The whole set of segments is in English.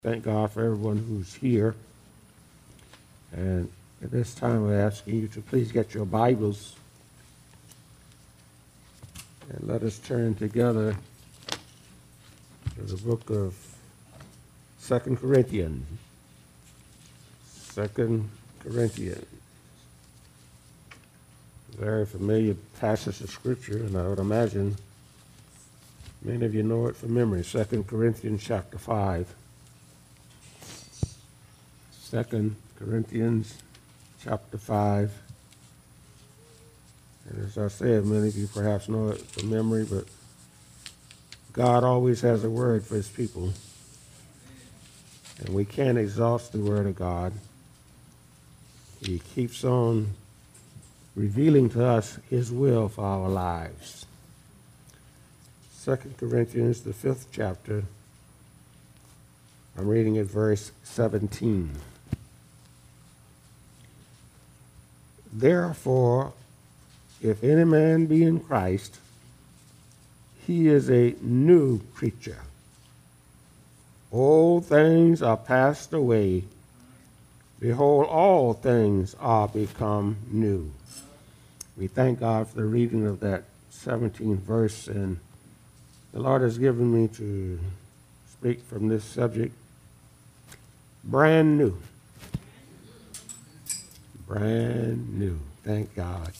Thank God for everyone who's here. And at this time, we're asking you to please get your Bibles and let us turn together to the book of 2 Corinthians. 2 Corinthians. Very familiar passage of Scripture, and I would imagine many of you know it from memory. 2 Corinthians chapter 5. 2 Corinthians chapter 5. And as I said, many of you perhaps know it from memory, but God always has a word for his people. And we can't exhaust the word of God. He keeps on revealing to us his will for our lives. 2 Corinthians, the 5th chapter, I'm reading at verse 17. Therefore, if any man be in Christ, he is a new creature. Old things are passed away. Behold, all things are become new. We thank God for the reading of that 17th verse, and the Lord has given me to speak from this subject, brand new. Brand new. Thank God.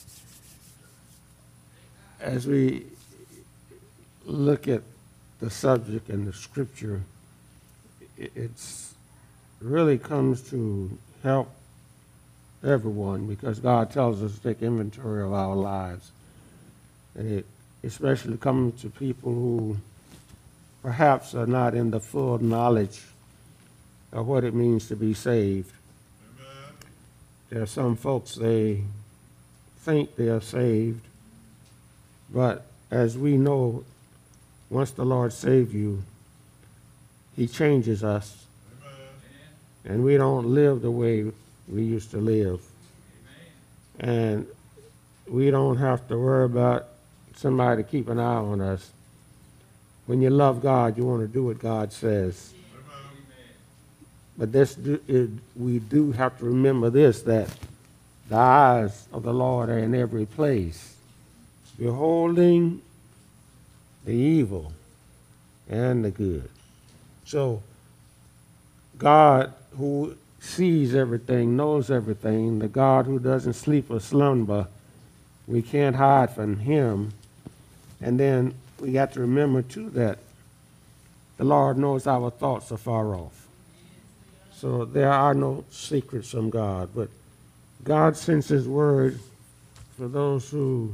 As we look at the subject and the Scripture, it's really comes to help everyone, because God tells us to take inventory of our lives. And it especially comes to people who perhaps are not in the full knowledge of what it means to be saved. Amen. There are some folks, they think they are saved, but as we know, once the Lord saves you, he changes us. Amen. And we don't live the way we used to live. Amen. And we don't have to worry about somebody to keep an eye on us. When you love God, you want to do what God says. But we do have to remember this, that the eyes of the Lord are in every place, beholding the evil and the good. So God, who sees everything, knows everything, the God who doesn't sleep or slumber, we can't hide from him. And then we got to remember, too, that the Lord knows our thoughts are far off. So there are no secrets from God. But God sends his word for those who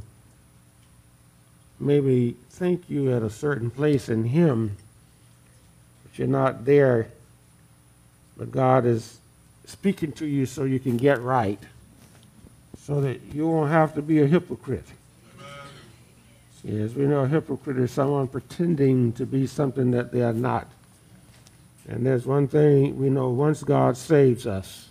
maybe think you at a certain place in him, but you're not there. But God is speaking to you so you can get right, so that you won't have to be a hypocrite. See, as we know, a hypocrite is someone pretending to be something that they are not. And there's one thing we know: once God saves us,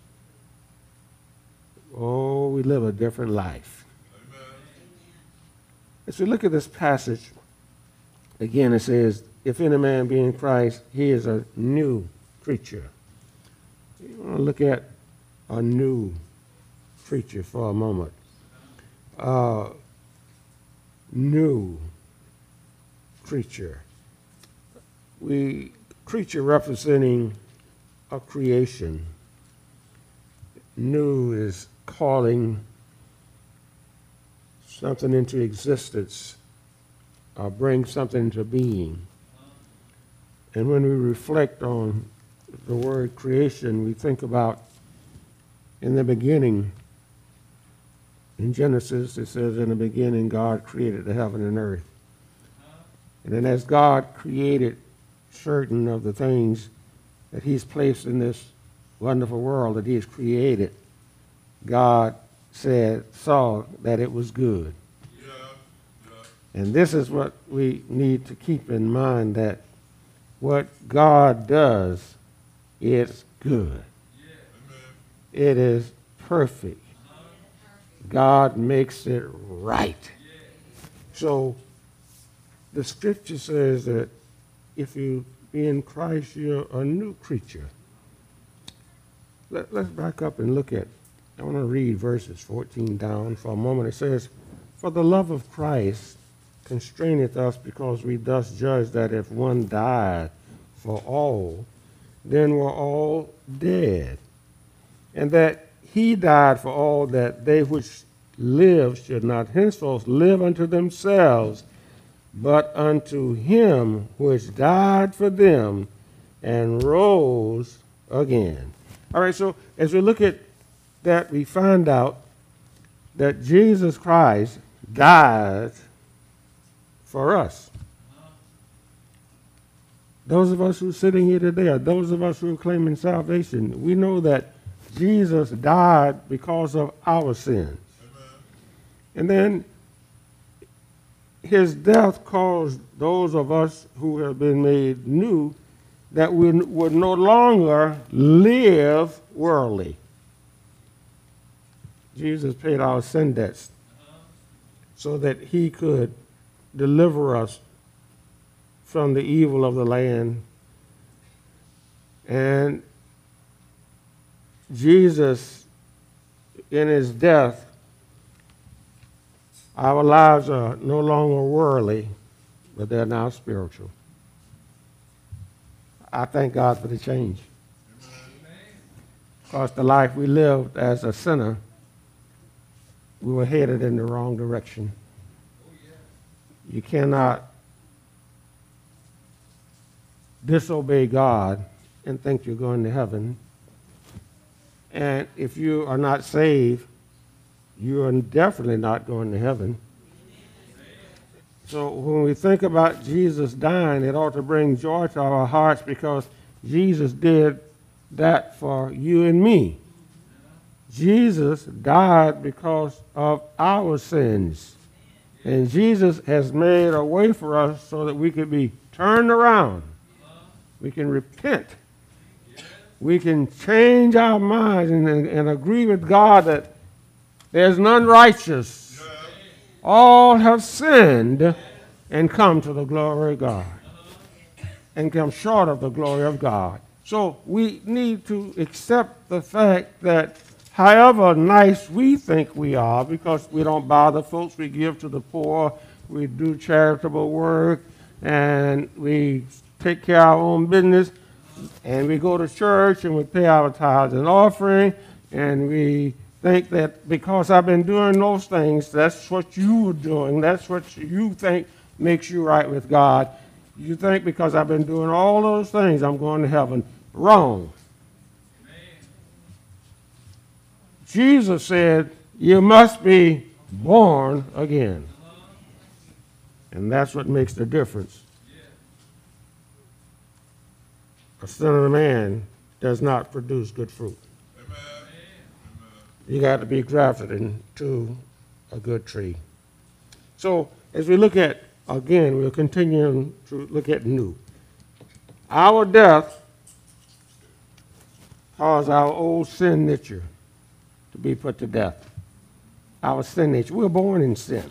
oh, we live a different life. Amen. As we look at this passage, again it says, if any man be in Christ, he is a new creature. You want to look at a new creature for a moment. New creature. Creature representing a creation. New is calling something into existence, or bring something into being. And when we reflect on the word creation, we think about, in the beginning, in Genesis, it says, in the beginning, God created the heaven and earth. And then as God created certain of the things that he's placed in this wonderful world that he has created, God saw that it was good. And this is what we need to keep in mind, that what God does is good. It is perfect. God makes it right. So the scripture says that if you be in Christ, you're a new creature. Let's back up and look at, I want to read verses 14 down for a moment. It says, "For the love of Christ constraineth us, because we thus judge that if one died for all, then we're all dead. And that he died for all, that they which live should not henceforth live unto themselves, but unto him which died for them and rose again." All right, so as we look at that, we find out that Jesus Christ died for us. Those of us who are sitting here today, or those of us who are claiming salvation, we know that Jesus died because of our sins. Amen. And then his death caused those of us who have been made new that we would no longer live worldly. Jesus paid our sin debts so that he could deliver us from the evil of the land. And Jesus, in his death, our lives are no longer worldly, but they're now spiritual. I thank God for the change. Because the life we lived as a sinner, we were headed in the wrong direction. You cannot disobey God and think you're going to heaven. And if you are not saved, you are definitely not going to heaven. So when we think about Jesus dying, it ought to bring joy to our hearts, because Jesus did that for you and me. Jesus died because of our sins. And Jesus has made a way for us so that we can be turned around. We can repent. We can change our minds and agree with God that there's none righteous. All have sinned and come to the glory of God, and come short of the glory of God. So we need to accept the fact that however nice we think we are, because we don't bother folks, we give to the poor, we do charitable work, and we take care of our own business, and we go to church and we pay our tithes and offering, and we think that because I've been doing those things, that's what you're doing, that's what you think makes you right with God. You think because I've been doing all those things, I'm going to heaven. Wrong. Amen. Jesus said, you must be born again. And that's what makes the difference. A sinner man does not produce good fruit. Amen. You got to be grafted into a good tree. So as we look at, again, we're continuing to look at new. Our death caused our old sin nature to be put to death. Our sin nature. We're born in sin.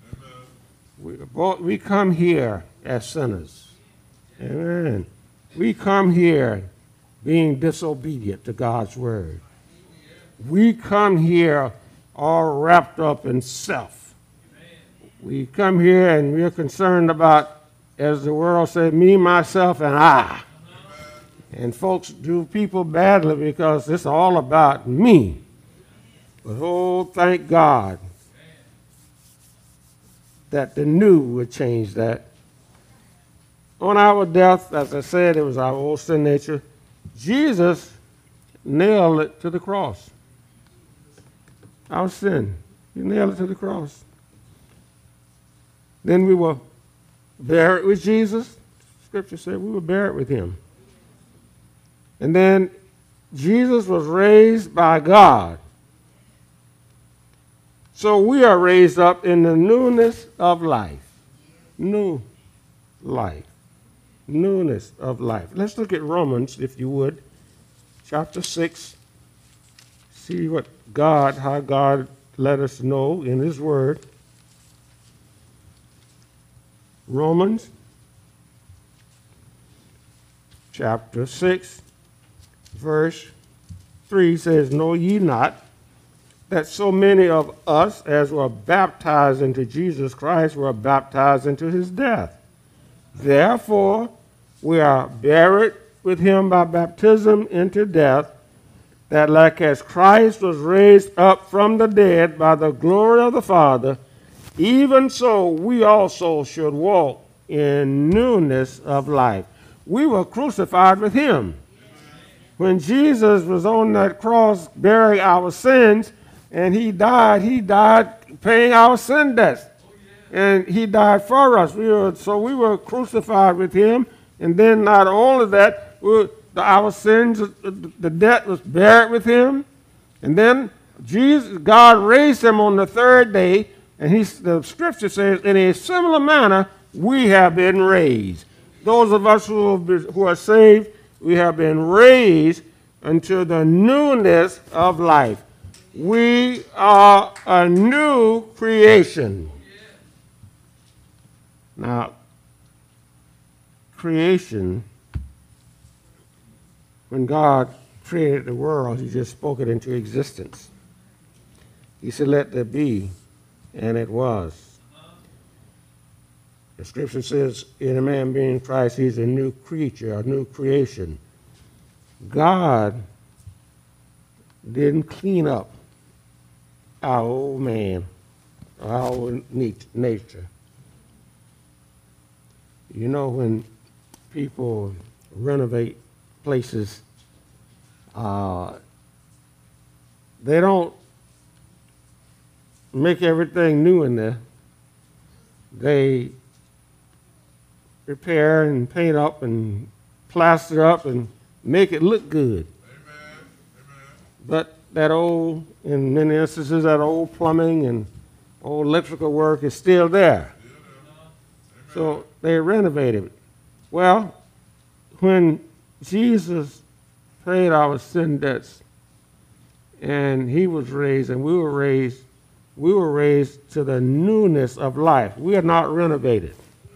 We come here as sinners. Amen. We come here being disobedient to God's word. We come here all wrapped up in self. We come here and we're concerned about, as the world says, me, myself, and I. And folks do people badly because it's all about me. But oh, thank God that the new would change that. On our death, as I said, it was our old sin nature. Jesus nailed it to the cross. Our sin. He nailed it to the cross. Then we were buried with Jesus. Scripture said we were buried with him. And then Jesus was raised by God. So we are raised up in the newness of life. New life. Newness of life. Let's look at Romans, if you would, chapter 6. See how God let us know in his word. Romans chapter 6, verse 3 says, "Know ye not that so many of us as were baptized into Jesus Christ were baptized into his death? Therefore we are buried with him by baptism into death, that like as Christ was raised up from the dead by the glory of the Father, even so we also should walk in newness of life." We were crucified with him. When Jesus was on that cross bearing our sins and he died paying our sin debts. And he died for us. We were crucified with him. And then not only that, our sins, the debt was buried with him. And then God raised him on the third day. And the scripture says, in a similar manner, we have been raised. Those of us who are saved, we have been raised unto the newness of life. We are a new creation. Now, creation, when God created the world, he just spoke it into existence. He said, "Let there be," and it was. The scripture says, in a man being Christ, he's a new creature, a new creation. God didn't clean up our old man, our old nature. You know, when people renovate places, they don't make everything new in there. They repair and paint up and plaster up and make it look good. Amen. But that old, in many instances, that old plumbing and old electrical work is still there. So they renovated it. Well, when Jesus paid our sin debts and he was raised and we were raised to the newness of life. We are not renovated.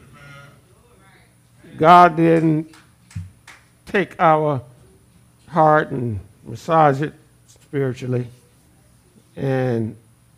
God didn't take our heart and massage it spiritually. And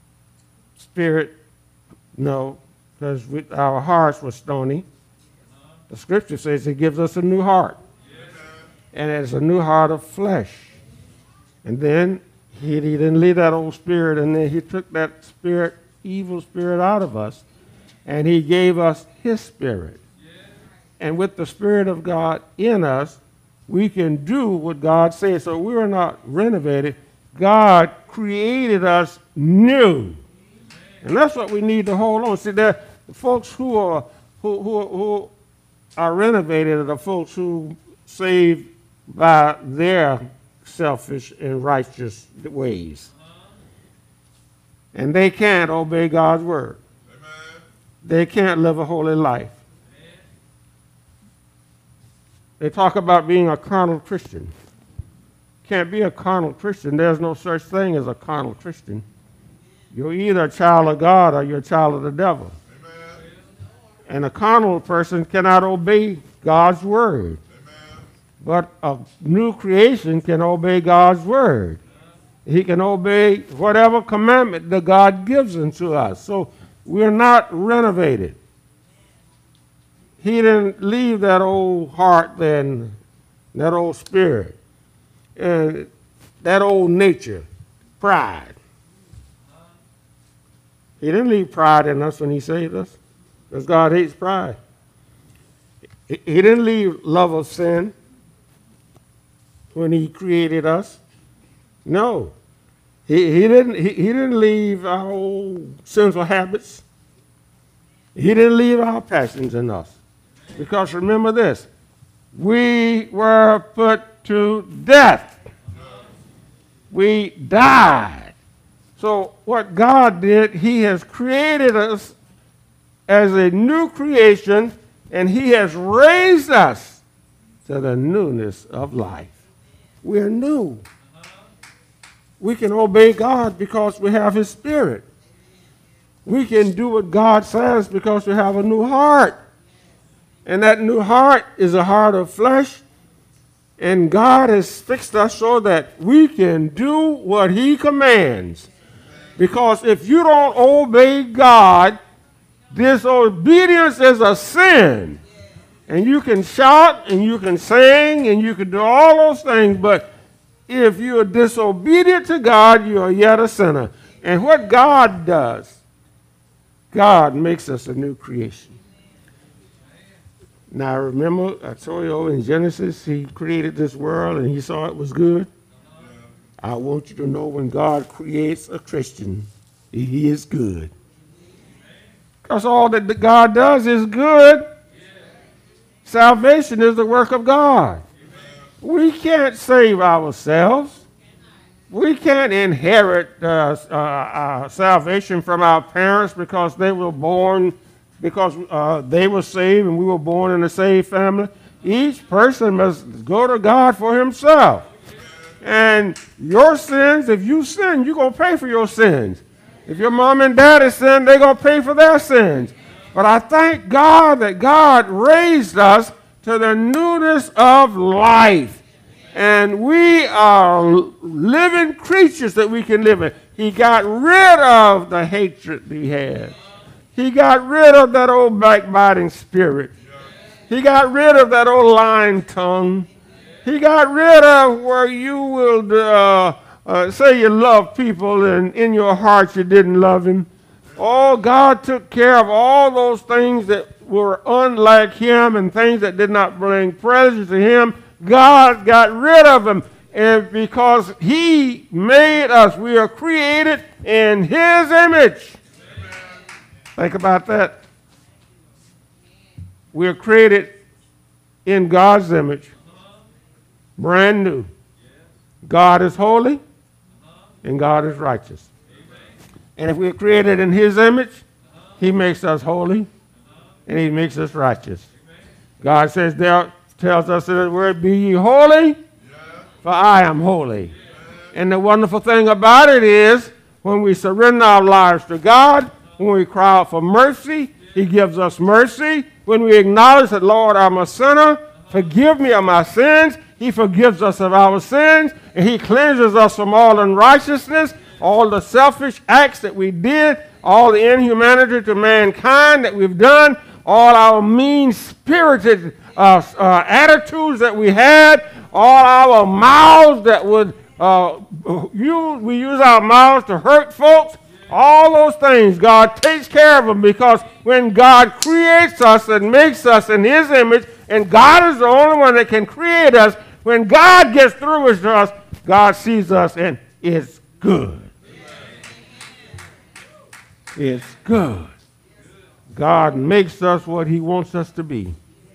no, because our hearts were stony. The scripture says he gives us a new heart. And it's a new heart of flesh. And then he didn't leave that old spirit, and then he took that spirit, evil spirit, out of us, and he gave us his spirit. And with the Spirit of God in us, we can do what God says. So we are not renovated. God created us new. And that's what we need to hold on. See, there the folks who are renovated are the folks who saved by their selfish and righteous ways. And they can't obey God's word. Amen. They can't live a holy life. They talk about being a carnal Christian. Can't be a carnal Christian. There's no such thing as a carnal Christian. You're either a child of God or you're a child of the devil. Amen. And a carnal person cannot obey God's word. Amen. But a new creation can obey God's word. He can obey whatever commandment that God gives unto us. So we're not renovated. He didn't leave that old heart then, that old spirit, and that old nature, pride. He didn't leave pride in us when he saved us, because God hates pride. He didn't leave love of sin when he created us. No. He didn't leave our old sinful habits. He didn't leave our passions in us. Because remember this, we were put to death. We died. So what God did, he has created us as a new creation, and he has raised us to the newness of life. We're new. We can obey God because we have his spirit. We can do what God says because we have a new heart. And that new heart is a heart of flesh, And God has fixed us so that we can do what he commands. Because if you don't obey God, disobedience is a sin. And you can shout and you can sing and you can do all those things, but if you are disobedient to God, you are yet a sinner. And what God does, God makes us a new creation. Now remember, I told you in Genesis, he created this world and he saw it was good. I want you to know when God creates a Christian, he is good. Because all that God does is good. Salvation is the work of God. We can't save ourselves. We can't inherit salvation from our parents because they were born, because they were saved and we were born in a saved family. Each person must go to God for himself. And your sins, if you sin, you're going to pay for your sins. If your mom and daddy sin, they're going to pay for their sins. But I thank God that God raised us to the newness of life. And we are living creatures that we can live in. He got rid of the hatred we had. He got rid of that old backbiting spirit. He got rid of that old lying tongue. He got rid of where you will say you love people and in your heart you didn't love him. Oh, God took care of all those things that were unlike him and things that did not bring pleasure to him. God got rid of them. And because he made us, we are created in his image. Think about that. We are created in God's image. Brand new. God is holy and God is righteous. And if we're created in his image, he makes us holy and he makes us righteous. God says there, tells us in his word, be ye holy, for I am holy. And the wonderful thing about it is, when we surrender our lives to God, when we cry out for mercy, he gives us mercy. When we acknowledge that, Lord, I'm a sinner, forgive me of my sins, he forgives us of our sins, and he cleanses us from all unrighteousness, all the selfish acts that we did, all the inhumanity to mankind that we've done, all our mean-spirited attitudes that we had, all our mouths that would we use our mouths to hurt folks. All those things, God takes care of them, because when God creates us and makes us in his image, and God is the only one that can create us, when God gets through with us, God sees us and it's good. It's good. God makes us what he wants us to be.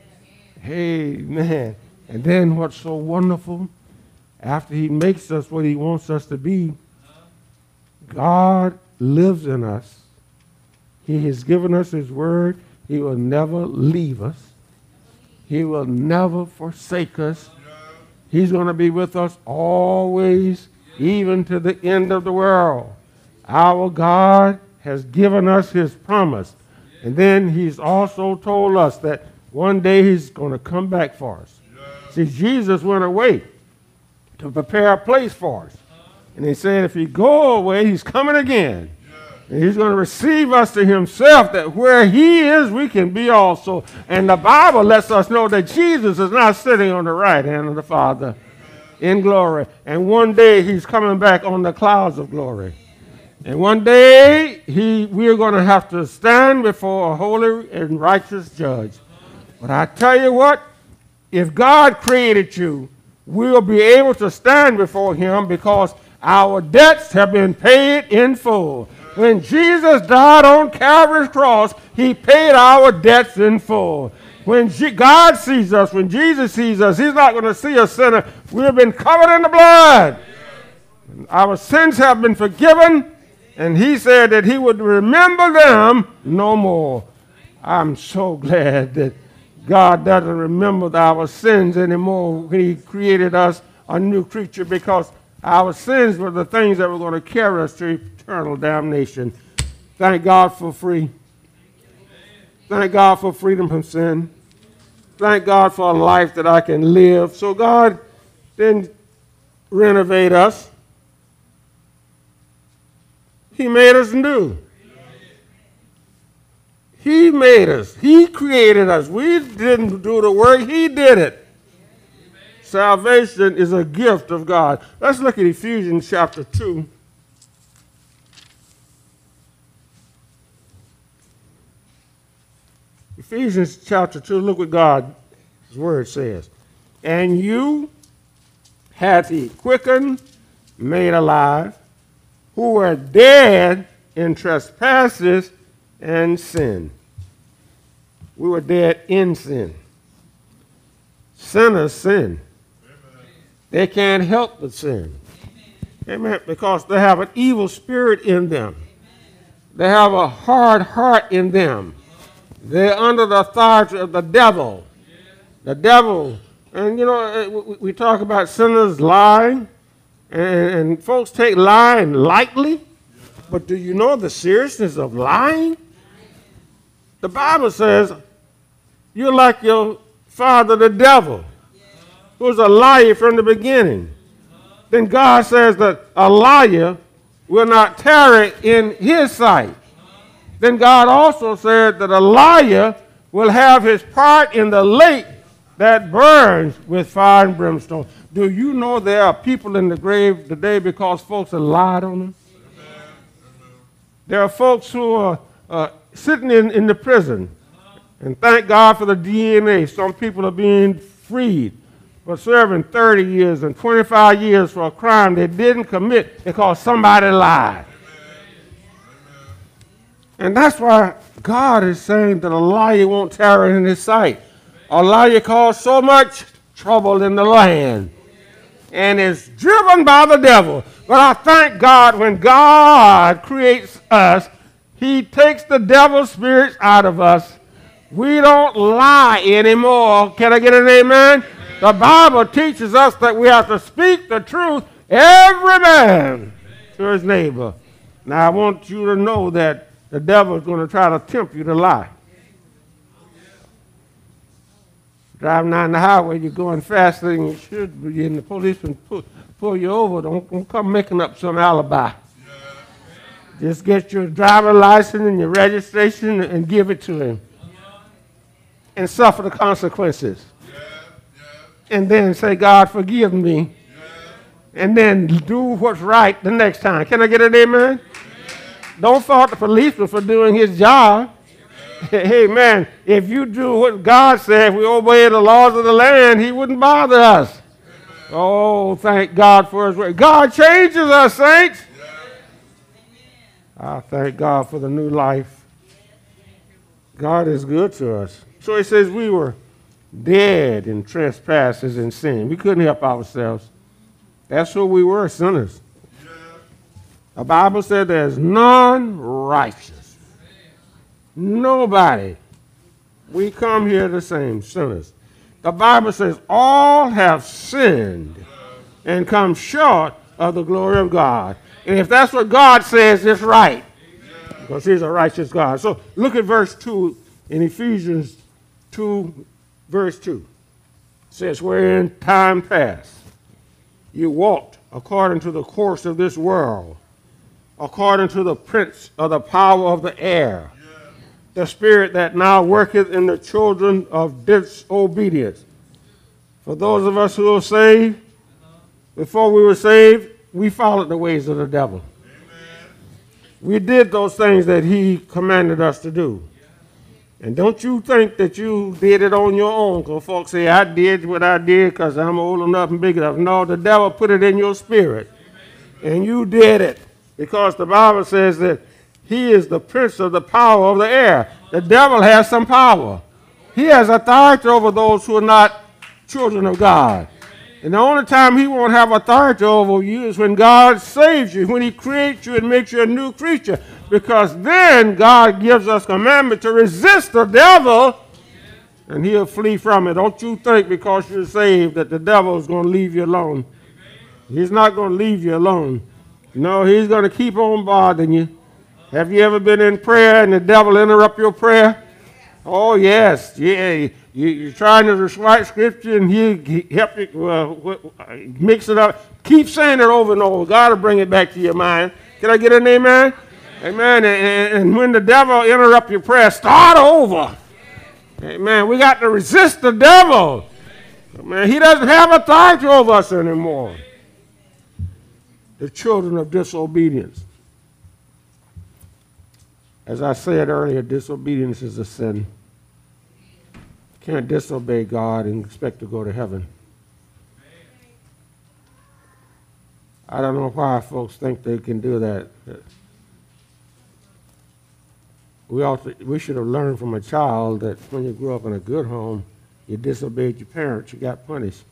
Amen. And then what's so wonderful, after he makes us what he wants us to be, God lives in us. He has given us his word. He will never leave us. He will never forsake us. He's going to be with us always, even to the end of the world. Our God has given us his promise. And then he's also told us that one day he's going to come back for us. See, Jesus went away to prepare a place for us. And he said if he go away, he's coming again. And he's going to receive us to himself, that where he is, we can be also. And the Bible lets us know that Jesus is not sitting on the right hand of the Father in glory. And one day he's coming back on the clouds of glory. And one day we're going to have to stand before a holy and righteous judge. But I tell you what, if God created you, we'll be able to stand before him because our debts have been paid in full. When Jesus died on Calvary's cross, he paid our debts in full. When God sees us, when Jesus sees us, he's not going to see a sinner. We have been covered in the blood. Our sins have been forgiven, and he said that he would remember them no more. I'm so glad that God doesn't remember our sins anymore when he created us a new creature, because our sins were the things that were going to carry us to eternal damnation. Thank God for free. Thank God for freedom from sin. Thank God for a life that I can live. So God didn't renovate us. He made us new. He made us. He created us. We didn't do the work. He did it. Salvation is a gift of God. Let's look at Ephesians chapter 2. Ephesians chapter 2, look what God's word says. And you hath he quickened, made alive, who were dead in trespasses and sin. We were dead in sin. Sinners sin. They can't help but sin. Amen. Because they have an evil spirit in them. They have a hard heart in them. They're under the authority of the devil. The devil. And you know, we talk about sinners lying, and folks take lying lightly. But do you know the seriousness of lying? The Bible says you're like your father, the devil, who's a liar from the beginning. Then God says that a liar will not tarry in his sight. Then God also said that a liar will have his part in the lake that burns with fire and brimstone. Do you know there are people in the grave today because folks have lied on them? There are folks who are sitting in the prison, and thank God for the DNA. Some people are being freed for serving 30 years and 25 years for a crime they didn't commit because somebody lied. And that's why God is saying that a liar won't tarry in his sight. A liar caused so much trouble in the land and is driven by the devil. But I thank God when God creates us, he takes the devil's spirits out of us. We don't lie anymore. Can I get an amen? The Bible teaches us that we have to speak the truth, every man to his neighbor. Now I want you to know that the devil is going to try to tempt you to lie. Driving down the highway, you're going faster than you should be, and the policeman pull you over. Don't come making up some alibi. Just get your driver's license and your registration and give it to him. And suffer the consequences. And then say, God, forgive me. And then do what's right the next time. Can I get an amen? Don't fault the policeman for doing his job. Amen. If you do what God said, if we obey the laws of the land, he wouldn't bother us. Oh, thank God for his word. God changes us, saints. I thank God for the new life. God is good to us. So he says we were dead in trespasses and sin. We couldn't help ourselves. That's who we were, sinners. The Bible said there's none righteous. Nobody. We come here the same, sinners. The Bible says all have sinned and come short of the glory of God. And if that's what God says, it's right. Because he's a righteous God. So look at verse 2 in Ephesians 2, verse 2. It says, wherein time past you walked according to the course of this world, according to the prince of the power of the air, the spirit that now worketh in the children of disobedience. For those of us who are saved, before we were saved, we followed the ways of the devil. Amen. We did those things that he commanded us to do. And don't you think that you did it on your own, because folks say, I did what I did because I'm old enough and big enough. No, the devil put it in your spirit. Amen. And you did it because the Bible says that he is the prince of the power of the air. The devil has some power. He has authority over those who are not children of God. And the only time he won't have authority over you is when God saves you, when he creates you and makes you a new creature. Because then God gives us commandment to resist the devil and he'll flee from it. Don't you think because you're saved that the devil is going to leave you alone. He's not going to leave you alone. No, he's going to keep on bothering you. Have you ever been in prayer and the devil interrupt your prayer? Oh, yes. Yeah. You're trying to write scripture and he help you mix it up. Keep saying it over and over. God will bring it back to your mind. Can I get an amen? Amen. And when the devil interrupts your prayer, start over. Amen. We got to resist the devil. Amen. He doesn't have authority over us anymore. The children of disobedience. As I said earlier, disobedience is a sin. You can't disobey God and expect to go to heaven. I don't know why folks think they can do that. We should have learned from a child that when you grew up in a good home, you disobeyed your parents, you got punished.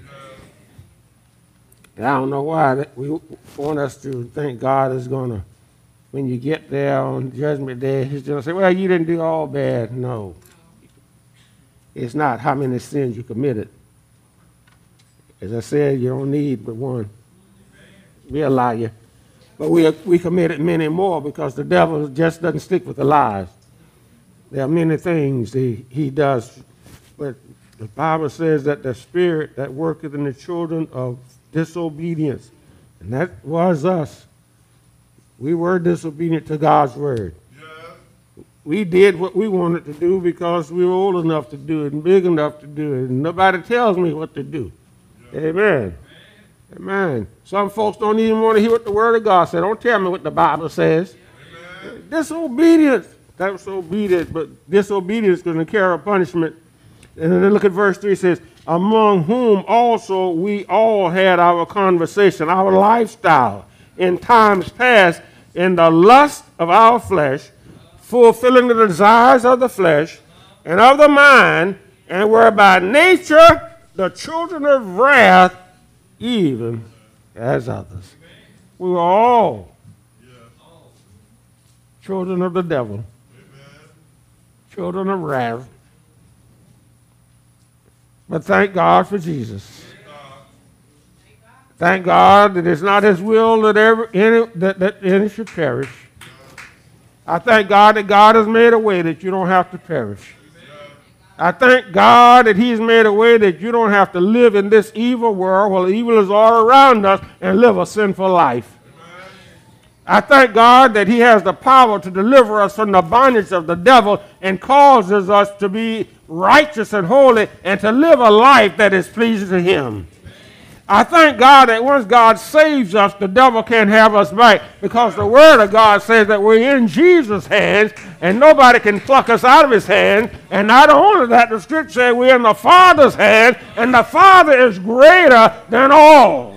And I don't know why we want us to think God is going to, when you get there on Judgment Day, he's going to say, well, you didn't do all bad. No. It's not how many sins you committed. As I said, you don't need but one. We a liar. But we committed many more because the devil just doesn't stick with the lies. There are many things he does. But the Bible says that the spirit that worketh in the children of disobedience, and that was us. We were disobedient to God's word. We did what we wanted to do because we were old enough to do it and big enough to do it. And nobody tells me what to do. Amen. Amen. Some folks don't even want to hear what the word of God says. Don't tell me what the Bible says. Amen. Disobedience. That was obedient, but disobedience is going to carry a punishment. And then look at verse 3. It says, among whom also we all had our conversation, our lifestyle in times past, in the lust of our flesh, fulfilling the desires of the flesh and of the mind, and were by nature the children of wrath, even as others. We were all children of the devil, children of wrath. But thank God for Jesus. Thank God that it's not his will that any should perish. I thank God that God has made a way that you don't have to perish. I thank God that he's made a way that you don't have to live in this evil world where evil is all around us and live a sinful life. I thank God that he has the power to deliver us from the bondage of the devil and causes us to be righteous and holy and to live a life that is pleasing to him. I thank God that once God saves us, the devil can't have us back because the word of God says that we're in Jesus' hands and nobody can pluck us out of his hand. And not only that, the scripture says we're in the Father's hand and the Father is greater than all.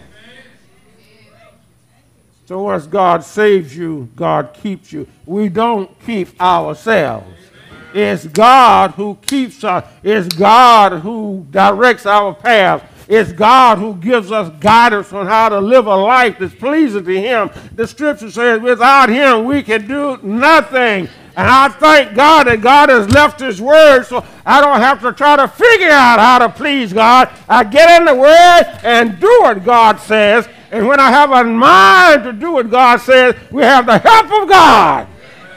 So once God saves you, God keeps you. We don't keep ourselves. It's God who keeps us. It's God who directs our path. It's God who gives us guidance on how to live a life that's pleasing to him. The scripture says without him we can do nothing. And I thank God that God has left his word so I don't have to try to figure out how to please God. I get in the word and do what God says. And when I have a mind to do what God says, we have the help of God.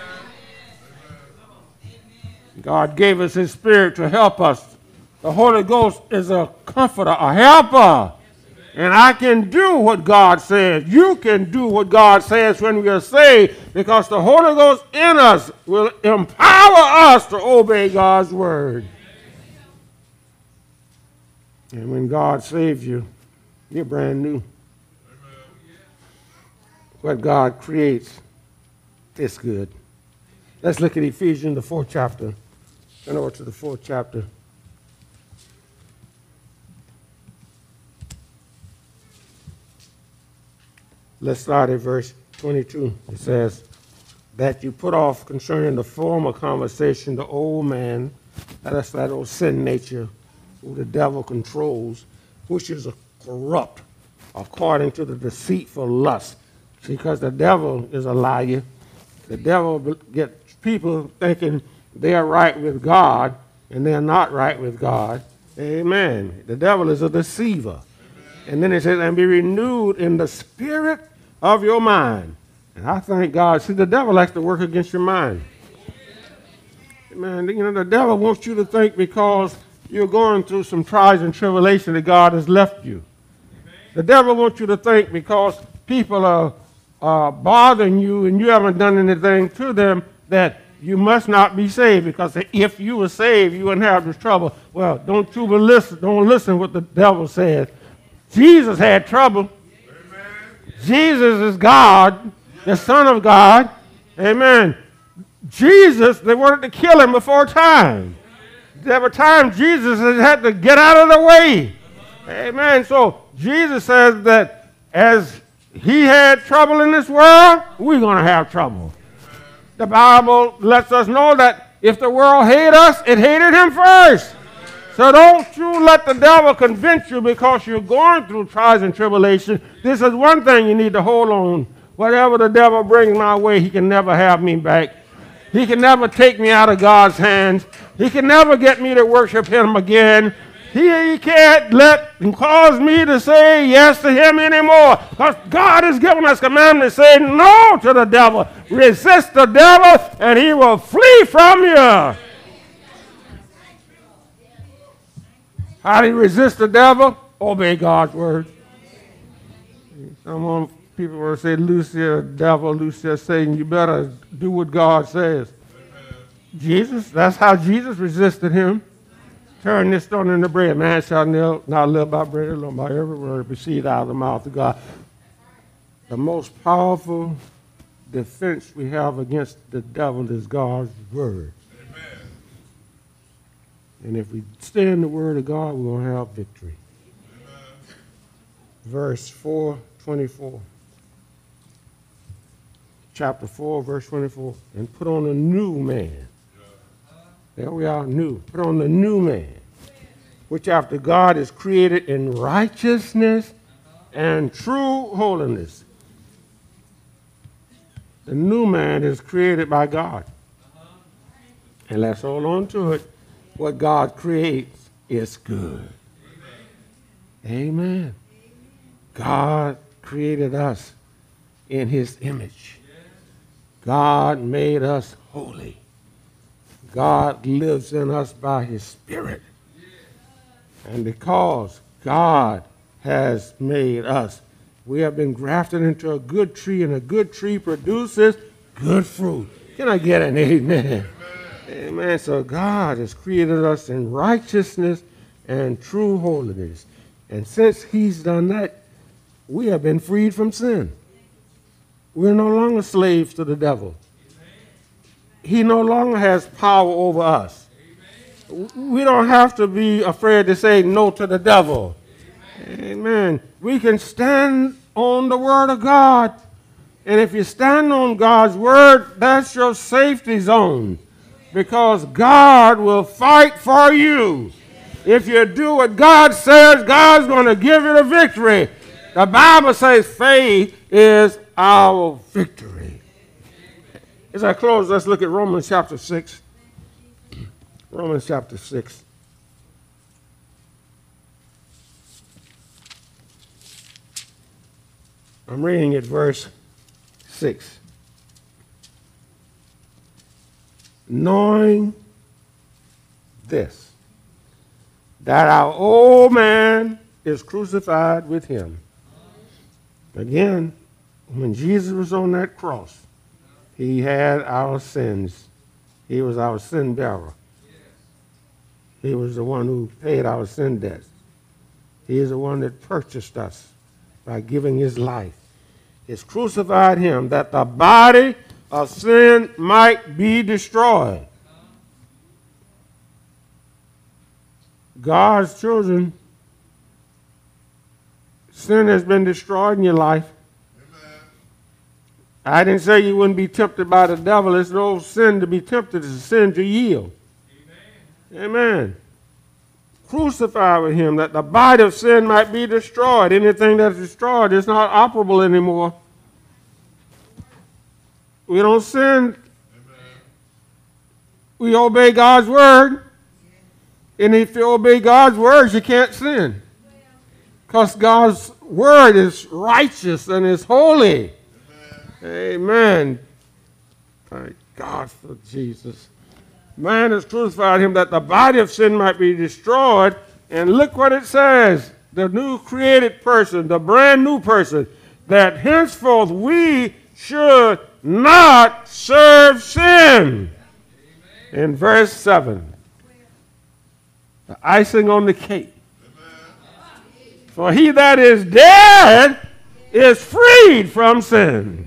God gave us his spirit to help us. The Holy Ghost is a comforter, a helper. And I can do what God says. You can do what God says when we are saved because the Holy Ghost in us will empower us to obey God's word. And when God saves you, you're brand new. What God creates is good. Let's look at Ephesians, the 4th chapter. Turn over to the 4th chapter. Let's start at verse 22. It says, that you put off concerning the former conversation the old man, that's that old sin nature who the devil controls, which is corrupt according to the deceitful lust. Because the devil is a liar. The devil gets people thinking they're right with God and they're not right with God. Amen. The devil is a deceiver. And then it says, and be renewed in the spirit of your mind. And I thank God. See, the devil likes to work against your mind. Man, you know, the devil wants you to think because you're going through some trials and tribulation that God has left you. The devil wants you to think because people are bothering you and you haven't done anything to them that you must not be saved, because if you were saved, you wouldn't have this trouble. Well, don't listen what the devil says. Jesus had trouble. Amen. Jesus is God, the Son of God. Amen. Jesus, they wanted to kill him before time. There were times Jesus had to get out of the way. Amen. So Jesus says that as he had trouble in this world, we're going to have trouble. The Bible lets us know that if the world hated us, it hated him first. So don't you let the devil convince you because you're going through trials and tribulation. This is one thing you need to hold on. Whatever the devil brings my way, he can never have me back. He can never take me out of God's hands. He can never get me to worship him again. He can't let and cause me to say yes to him anymore. Because God has given us commandment to say no to the devil. Resist the devil and he will flee from you. How do you resist the devil? Obey God's word. Some people will say, Lucia, devil, Lucia, Satan, you better do what God says. Jesus, that's how Jesus resisted him. Turn this stone into bread. Man shall not live by bread alone, by every word proceed out of the mouth of God. The most powerful defense we have against the devil is God's word. Amen. And if we stay in the word of God, we're going to have victory. Amen. Verse 4:24. Chapter 4, verse 24. And put on a new man. There we are, new. Put on the new man, which after God is created in righteousness and true holiness. The new man is created by God. And let's hold on to it. What God creates is good. Amen. God created us in his image. God made us holy. God lives in us by his Spirit. And because God has made us, we have been grafted into a good tree, and a good tree produces good fruit. Can I get an amen? Amen. So God has created us in righteousness and true holiness. And since he's done that, we have been freed from sin. We're no longer slaves to the devil. He no longer has power over us. We don't have to be afraid to say no to the devil. Amen. We can stand on the word of God. And if you stand on God's word, that's your safety zone. Because God will fight for you. If you do what God says, God's going to give you the victory. The Bible says faith is our victory. As I close, let's look at Romans chapter 6. Romans chapter 6. I'm reading at verse 6. Knowing this, that our old man is crucified with him. Again, when Jesus was on that cross, he had our sins. He was our sin bearer. He was the one who paid our sin debts. He is the one that purchased us by giving his life. It's crucified him that the body of sin might be destroyed. God's children, sin has been destroyed in your life. I didn't say you wouldn't be tempted by the devil. It's no sin to be tempted. It's a sin to yield. Amen. Amen. Crucified with him that the body of sin might be destroyed. Anything that's destroyed is not operable anymore. We don't sin. Amen. We obey God's word. And if you obey God's words, you can't sin. Because God's word is righteous and is holy. Amen. Thank God for Jesus. man has crucified him that the body of sin might be destroyed. And look what it says, the new created person, the brand new person, that henceforth we should not serve sin. In verse 7, the icing on the cake. For he that is dead is freed from sin.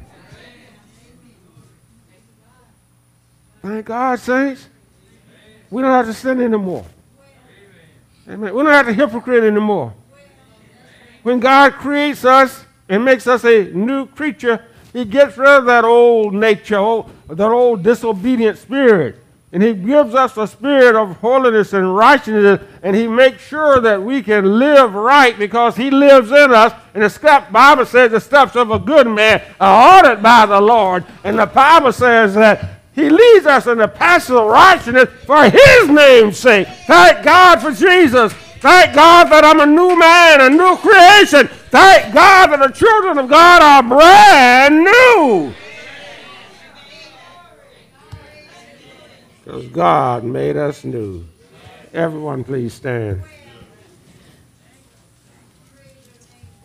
Thank God, saints. We don't have to sin anymore. Amen. We don't have to hypocrite anymore. When God creates us and makes us a new creature, he gets rid of that old nature, that old disobedient spirit. And he gives us a spirit of holiness and righteousness, and he makes sure that we can live right because he lives in us. And the Bible says the steps of a good man are ordered by the Lord. And the Bible says that he leads us in the paths of righteousness for his name's sake. Thank God for Jesus. Thank God that I'm a new man, a new creation. Thank God that the children of God are brand new. Because God made us new. Everyone please stand.